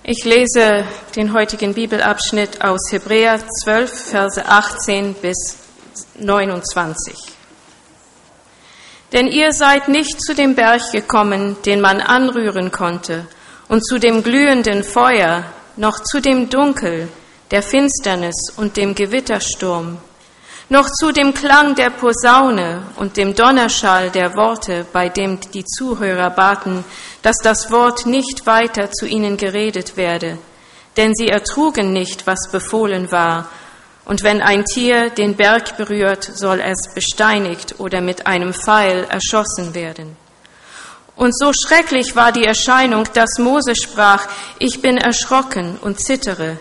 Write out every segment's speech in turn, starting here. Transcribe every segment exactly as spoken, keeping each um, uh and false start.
Ich lese den heutigen Bibelabschnitt aus Hebräer zwölf, Verse achtzehn bis neunundzwanzig. Denn ihr seid nicht zu dem Berg gekommen, den man anrühren konnte, und zu dem glühenden Feuer, noch zu dem Dunkel, der Finsternis und dem Gewittersturm, noch zu dem Klang der Posaune und dem Donnerschall der Worte, bei dem die Zuhörer baten, dass das Wort nicht weiter zu ihnen geredet werde, denn sie ertrugen nicht, was befohlen war. Und wenn ein Tier den Berg berührt, soll es besteinigt oder mit einem Pfeil erschossen werden. Und so schrecklich war die Erscheinung, dass Mose sprach, ich bin erschrocken und zittere.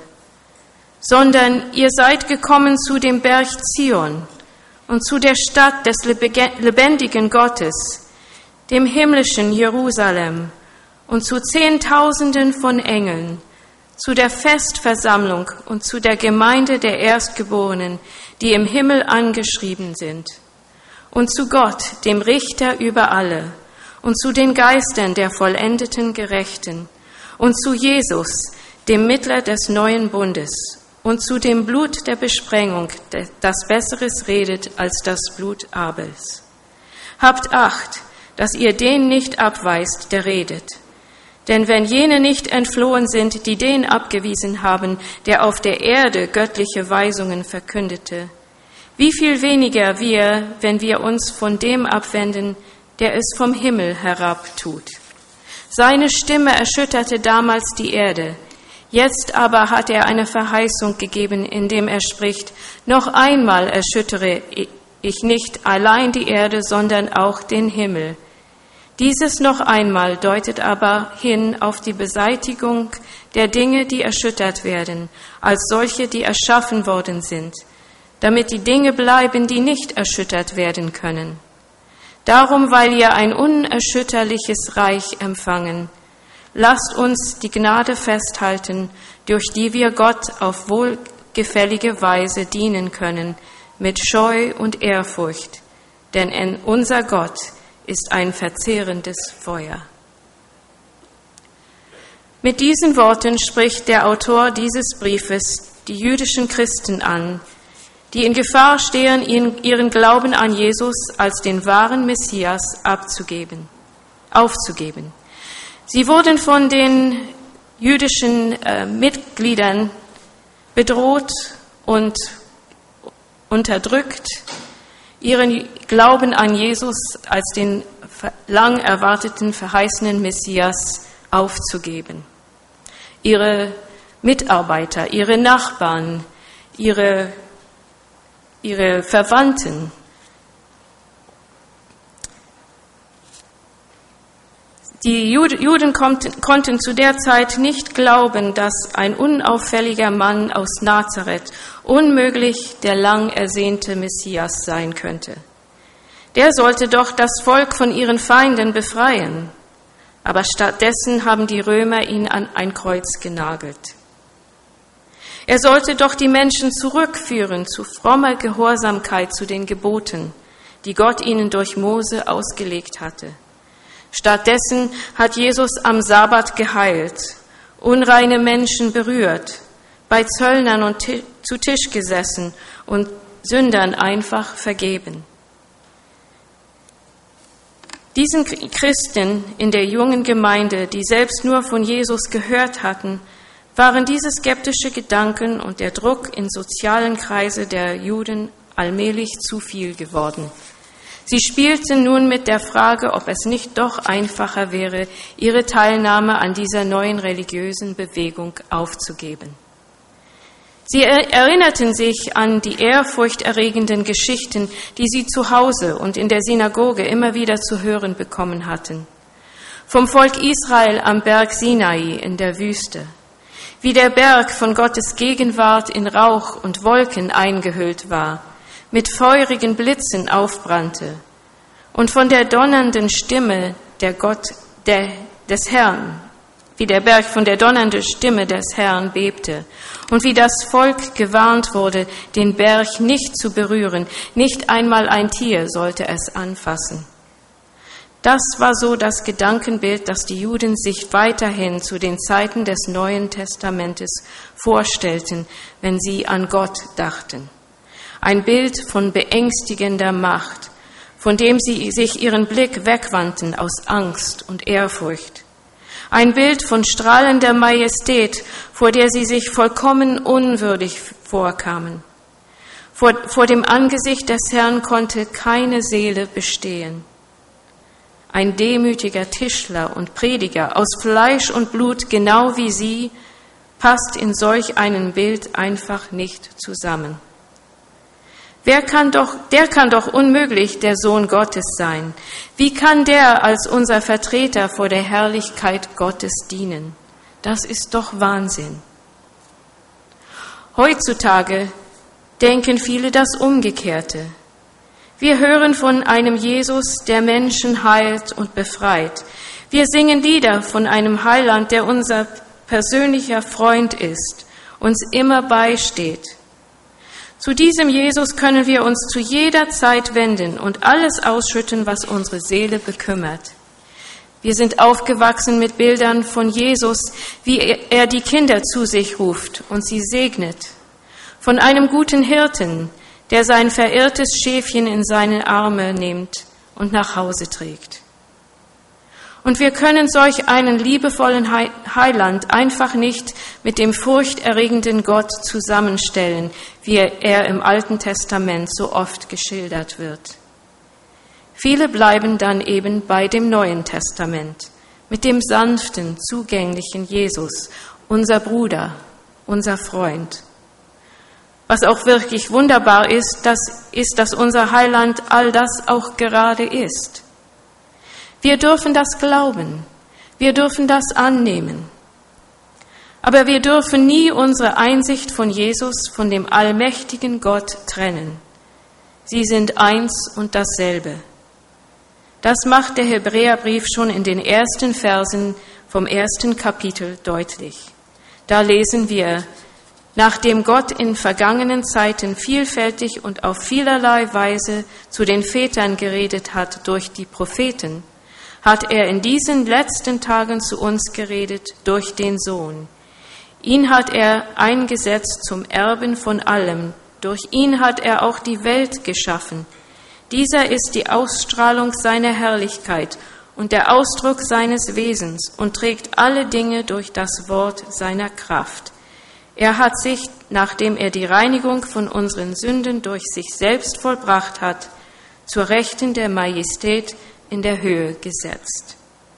Sondern ihr seid gekommen zu dem Berg Zion und zu der Stadt des lebendigen Gottes, dem himmlischen Jerusalem und zu Zehntausenden von Engeln, zu der Festversammlung und zu der Gemeinde der Erstgeborenen, die im Himmel angeschrieben sind, und zu Gott, dem Richter über alle, und zu den Geistern der vollendeten Gerechten, und zu Jesus, dem Mittler des neuen Bundes, und zu dem Blut der Besprengung, das Besseres redet als das Blut Abels. Habt Acht, dass ihr den nicht abweist, der redet. Denn wenn jene nicht entflohen sind, die den abgewiesen haben, der auf der Erde göttliche Weisungen verkündete, wie viel weniger wir, wenn wir uns von dem abwenden, der es vom Himmel herab tut. Seine Stimme erschütterte damals die Erde. Jetzt aber hat er eine Verheißung gegeben, indem er spricht, noch einmal erschüttere ich nicht allein die Erde, sondern auch den Himmel. Dieses noch einmal deutet aber hin auf die Beseitigung der Dinge, die erschüttert werden, als solche, die erschaffen worden sind, damit die Dinge bleiben, die nicht erschüttert werden können. Darum, weil ihr ein unerschütterliches Reich empfangen, lasst uns die Gnade festhalten, durch die wir Gott auf wohlgefällige Weise dienen können, mit Scheu und Ehrfurcht, denn unser Gott ist ein verzehrendes Feuer. Mit diesen Worten spricht der Autor dieses Briefes die jüdischen Christen an, die in Gefahr stehen, ihren Glauben an Jesus als den wahren Messias abzugeben, aufzugeben. Sie wurden von den jüdischen äh, Mitgliedern bedroht und unterdrückt, ihren Glauben an Jesus als den lang erwarteten, verheißenen Messias aufzugeben. Ihre Mitarbeiter, ihre Nachbarn, ihre, ihre Verwandten, Die Juden konnten zu der Zeit nicht glauben, dass ein unauffälliger Mann aus Nazareth unmöglich der lang ersehnte Messias sein könnte. Der sollte doch das Volk von ihren Feinden befreien. Aber stattdessen haben die Römer ihn an ein Kreuz genagelt. Er sollte doch die Menschen zurückführen zu frommer Gehorsamkeit zu den Geboten, die Gott ihnen durch Mose ausgelegt hatte. Stattdessen hat Jesus am Sabbat geheilt, unreine Menschen berührt, bei Zöllnern und zu Tisch gesessen und Sündern einfach vergeben. Diesen Christen in der jungen Gemeinde, die selbst nur von Jesus gehört hatten, waren diese skeptische Gedanken und der Druck in sozialen Kreise der Juden allmählich zu viel geworden. Sie spielten nun mit der Frage, ob es nicht doch einfacher wäre, ihre Teilnahme an dieser neuen religiösen Bewegung aufzugeben. Sie erinnerten sich an die ehrfurchterregenden Geschichten, die sie zu Hause und in der Synagoge immer wieder zu hören bekommen hatten. Vom Volk Israel am Berg Sinai in der Wüste, wie der Berg von Gottes Gegenwart in Rauch und Wolken eingehüllt war, mit feurigen Blitzen aufbrannte, und von der donnernden Stimme der Gott, der, des Herrn, wie der Berg von der donnernden Stimme des Herrn bebte, und wie das Volk gewarnt wurde, den Berg nicht zu berühren, nicht einmal ein Tier sollte es anfassen. Das war so das Gedankenbild, das die Juden sich weiterhin zu den Zeiten des Neuen Testamentes vorstellten, wenn sie an Gott dachten. Ein Bild von beängstigender Macht, von dem sie sich ihren Blick wegwandten aus Angst und Ehrfurcht. Ein Bild von strahlender Majestät, vor der sie sich vollkommen unwürdig vorkamen. Vor, vor dem Angesicht des Herrn konnte keine Seele bestehen. Ein demütiger Tischler und Prediger aus Fleisch und Blut, genau wie sie, passt in solch einem Bild einfach nicht zusammen. Wer kann doch, der kann doch unmöglich der Sohn Gottes sein. Wie kann der als unser Vertreter vor der Herrlichkeit Gottes dienen? Das ist doch Wahnsinn. Heutzutage denken viele das Umgekehrte. Wir hören von einem Jesus, der Menschen heilt und befreit. Wir singen Lieder von einem Heiland, der unser persönlicher Freund ist, uns immer beisteht. Zu diesem Jesus können wir uns zu jeder Zeit wenden und alles ausschütten, was unsere Seele bekümmert. Wir sind aufgewachsen mit Bildern von Jesus, wie er die Kinder zu sich ruft und sie segnet. Von einem guten Hirten, der sein verirrtes Schäfchen in seine Arme nimmt und nach Hause trägt. Und wir können solch einen liebevollen Heiland einfach nicht mit dem furchterregenden Gott zusammenstellen, wie er im Alten Testament so oft geschildert wird. Viele bleiben dann eben bei dem Neuen Testament, mit dem sanften, zugänglichen Jesus, unser Bruder, unser Freund. Was auch wirklich wunderbar ist, das ist, dass unser Heiland all das auch gerade ist. Wir dürfen das glauben, wir dürfen das annehmen. Aber wir dürfen nie unsere Einsicht von Jesus, von dem allmächtigen Gott trennen. Sie sind eins und dasselbe. Das macht der Hebräerbrief schon in den ersten Versen vom ersten Kapitel deutlich. Da lesen wir: Nachdem Gott in vergangenen Zeiten vielfältig und auf vielerlei Weise zu den Vätern geredet hat durch die Propheten, hat er in diesen letzten Tagen zu uns geredet durch den Sohn. Ihn hat er eingesetzt zum Erben von allem. Durch ihn hat er auch die Welt geschaffen. Dieser ist die Ausstrahlung seiner Herrlichkeit und der Ausdruck seines Wesens und trägt alle Dinge durch das Wort seiner Kraft. Er hat sich, nachdem er die Reinigung von unseren Sünden durch sich selbst vollbracht hat, zur Rechten der Majestät in der Höhe gesetzt.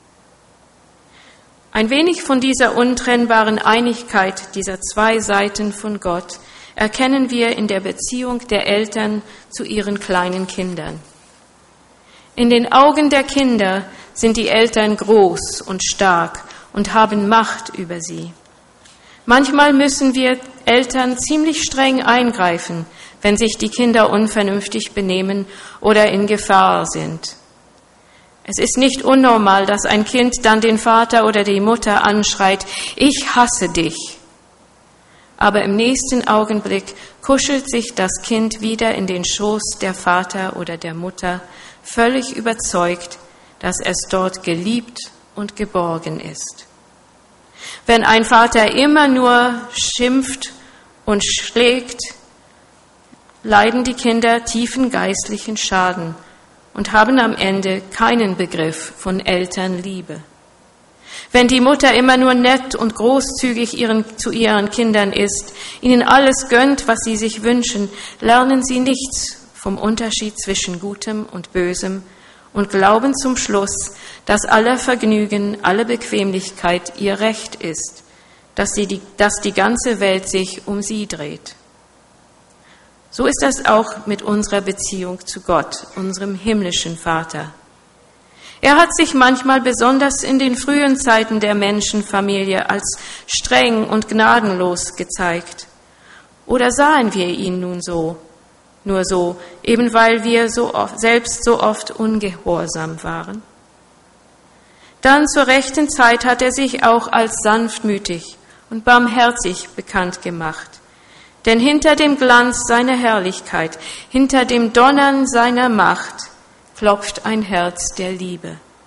Ein wenig von dieser untrennbaren Einigkeit dieser zwei Seiten von Gott erkennen wir in der Beziehung der Eltern zu ihren kleinen Kindern. In den Augen der Kinder sind die Eltern groß und stark und haben Macht über sie. Manchmal müssen wir Eltern ziemlich streng eingreifen, wenn sich die Kinder unvernünftig benehmen oder in Gefahr sind. Es ist nicht unnormal, dass ein Kind dann den Vater oder die Mutter anschreit: Ich hasse dich. Aber im nächsten Augenblick kuschelt sich das Kind wieder in den Schoß der Vater oder der Mutter, völlig überzeugt, dass es dort geliebt und geborgen ist. Wenn ein Vater immer nur schimpft und schlägt, leiden die Kinder tiefen geistlichen Schaden und haben am Ende keinen Begriff von Elternliebe. Wenn die Mutter immer nur nett und großzügig ihren, zu ihren Kindern ist, ihnen alles gönnt, was sie sich wünschen, lernen sie nichts vom Unterschied zwischen Gutem und Bösem und glauben zum Schluss, dass aller Vergnügen, alle Bequemlichkeit ihr Recht ist, dass, sie die, dass die ganze Welt sich um sie dreht. So ist das auch mit unserer Beziehung zu Gott, unserem himmlischen Vater. Er hat sich manchmal besonders in den frühen Zeiten der Menschenfamilie als streng und gnadenlos gezeigt. Oder sahen wir ihn nun so, nur so, eben weil wir so oft, selbst so oft ungehorsam waren? Dann zur rechten Zeit hat er sich auch als sanftmütig und barmherzig bekannt gemacht. Denn hinter dem Glanz seiner Herrlichkeit, hinter dem Donnern seiner Macht klopft ein Herz der Liebe.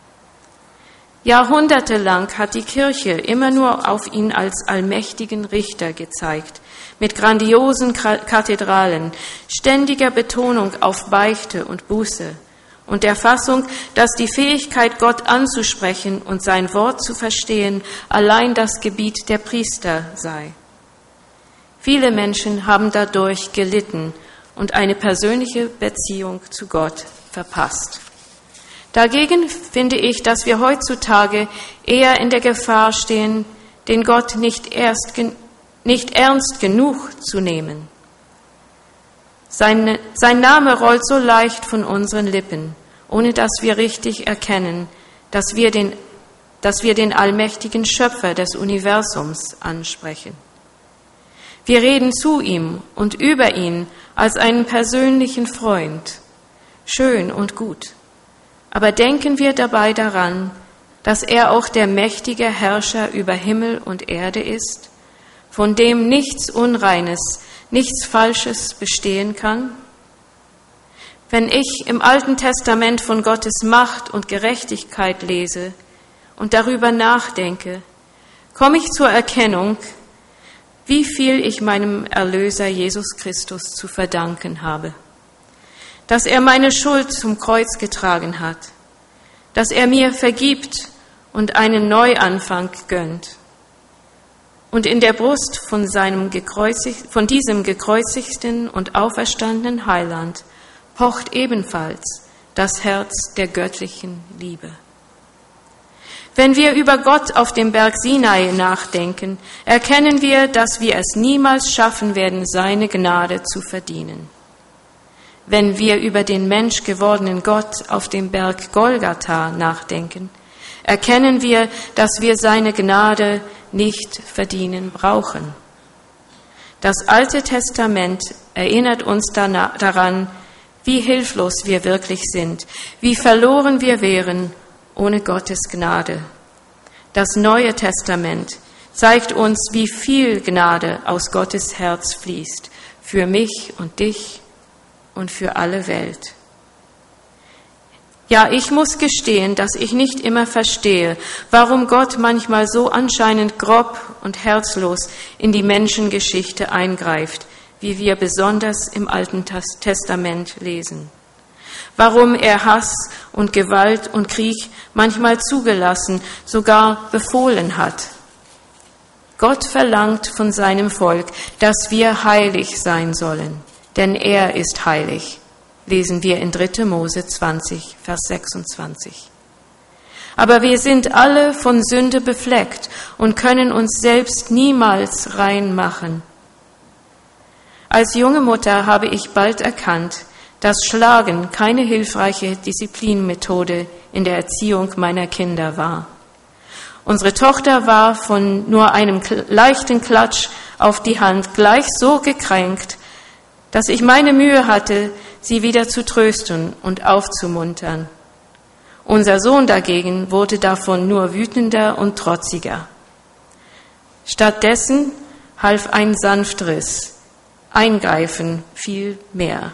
Jahrhundertelang hat die Kirche immer nur auf ihn als allmächtigen Richter gezeigt, mit grandiosen Kathedralen, ständiger Betonung auf Beichte und Buße und der Fassung, dass die Fähigkeit, Gott anzusprechen und sein Wort zu verstehen, allein das Gebiet der Priester sei. Viele Menschen haben dadurch gelitten und eine persönliche Beziehung zu Gott verpasst. Dagegen finde ich, dass wir heutzutage eher in der Gefahr stehen, den Gott nicht, erst, nicht ernst genug zu nehmen. Sein, sein Name rollt so leicht von unseren Lippen, ohne dass wir richtig erkennen, dass wir den, dass wir den allmächtigen Schöpfer des Universums ansprechen. Wir reden zu ihm und über ihn als einen persönlichen Freund, schön und gut. Aber denken wir dabei daran, dass er auch der mächtige Herrscher über Himmel und Erde ist, von dem nichts Unreines, nichts Falsches bestehen kann? Wenn ich im Alten Testament von Gottes Macht und Gerechtigkeit lese und darüber nachdenke, komme ich zur Erkennung, wie viel ich meinem Erlöser Jesus Christus zu verdanken habe. Dass er meine Schuld zum Kreuz getragen hat, dass er mir vergibt und einen Neuanfang gönnt. Und in der Brust von, seinem gekreuzigt, von diesem gekreuzigten und auferstandenen Heiland pocht ebenfalls das Herz der göttlichen Liebe. Wenn wir über Gott auf dem Berg Sinai nachdenken, erkennen wir, dass wir es niemals schaffen werden, seine Gnade zu verdienen. Wenn wir über den menschgewordenen Gott auf dem Berg Golgatha nachdenken, erkennen wir, dass wir seine Gnade nicht verdienen brauchen. Das Alte Testament erinnert uns daran, wie hilflos wir wirklich sind, wie verloren wir wären ohne Gottes Gnade. Das Neue Testament zeigt uns, wie viel Gnade aus Gottes Herz fließt, für mich und dich und für alle Welt. Ja, ich muss gestehen, dass ich nicht immer verstehe, warum Gott manchmal so anscheinend grob und herzlos in die Menschengeschichte eingreift, wie wir besonders im Alten Testament lesen. Warum er Hass und Gewalt und Krieg manchmal zugelassen, sogar befohlen hat. Gott verlangt von seinem Volk, dass wir heilig sein sollen, denn er ist heilig, lesen wir in dritter Mose zwanzig, Vers sechsundzwanzig. Aber wir sind alle von Sünde befleckt und können uns selbst niemals rein machen. Als junge Mutter habe ich bald erkannt, dass Schlagen keine hilfreiche Disziplinmethode in der Erziehung meiner Kinder war. Unsere Tochter war von nur einem leichten Klatsch auf die Hand gleich so gekränkt, dass ich meine Mühe hatte, sie wieder zu trösten und aufzumuntern. Unser Sohn dagegen wurde davon nur wütender und trotziger. Stattdessen half ein sanfteres Eingreifen viel mehr.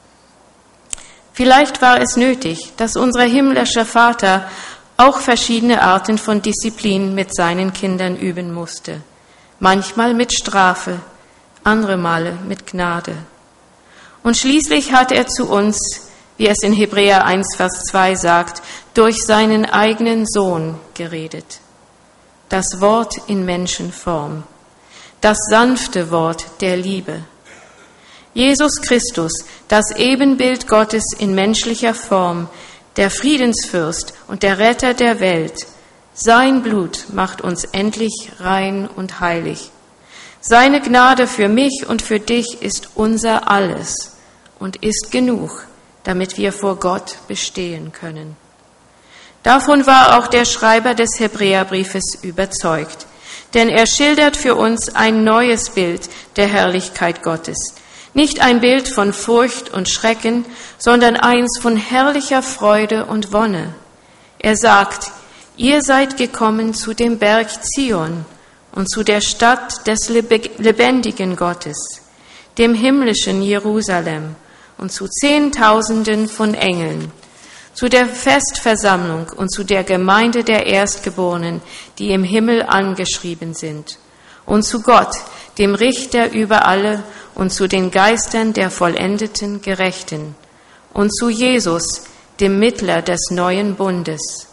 Vielleicht war es nötig, dass unser himmlischer Vater auch verschiedene Arten von Disziplin mit seinen Kindern üben musste. Manchmal mit Strafe, andere Male mit Gnade. Und schließlich hat er zu uns, wie es in Hebräer eins, Vers zwei sagt, durch seinen eigenen Sohn geredet. Das Wort in Menschenform, das sanfte Wort der Liebe. Jesus Christus, das Ebenbild Gottes in menschlicher Form, der Friedensfürst und der Retter der Welt. Sein Blut macht uns endlich rein und heilig. Seine Gnade für mich und für dich ist unser Alles und ist genug, damit wir vor Gott bestehen können. Davon war auch der Schreiber des Hebräerbriefes überzeugt, denn er schildert für uns ein neues Bild der Herrlichkeit Gottes. Nicht ein Bild von Furcht und Schrecken, sondern eins von herrlicher Freude und Wonne. Er sagt, ihr seid gekommen zu dem Berg Zion und zu der Stadt des lebendigen Gottes, dem himmlischen Jerusalem und zu Zehntausenden von Engeln, zu der Festversammlung und zu der Gemeinde der Erstgeborenen, die im Himmel angeschrieben sind, und zu Gott, dem Richter über alle, und zu den Geistern der vollendeten Gerechten, und zu Jesus, dem Mittler des neuen Bundes.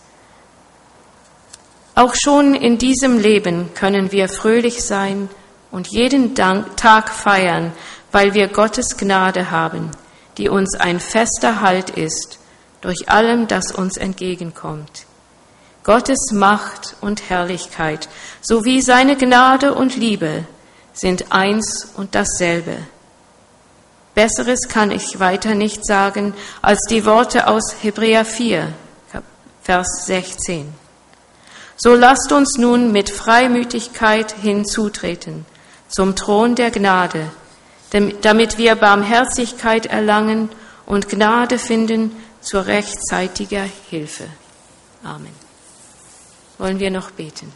Auch schon in diesem Leben können wir fröhlich sein und jeden Tag feiern, weil wir Gottes Gnade haben, die uns ein fester Halt ist durch allem, das uns entgegenkommt. Gottes Macht und Herrlichkeit sowie seine Gnade und Liebe sind eins und dasselbe. Besseres kann ich weiter nicht sagen als die Worte aus Hebräer vier, Vers sechzehn. So lasst uns nun mit Freimütigkeit hinzutreten zum Thron der Gnade, damit wir Barmherzigkeit erlangen und Gnade finden zur rechtzeitiger Hilfe. Amen. Wollen wir noch beten?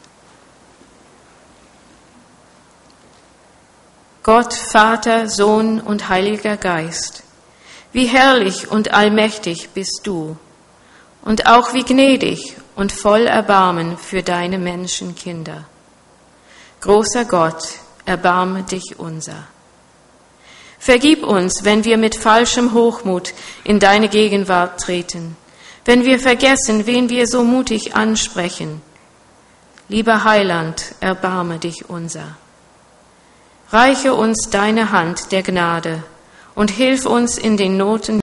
Gott, Vater, Sohn und Heiliger Geist, wie herrlich und allmächtig bist du und auch wie gnädig und voll Erbarmen für deine Menschenkinder. Großer Gott, erbarme dich unser. Vergib uns, wenn wir mit falschem Hochmut in deine Gegenwart treten, wenn wir vergessen, wen wir so mutig ansprechen. Lieber Heiland, erbarme dich unser. Reiche uns deine Hand der Gnade und hilf uns in den Noten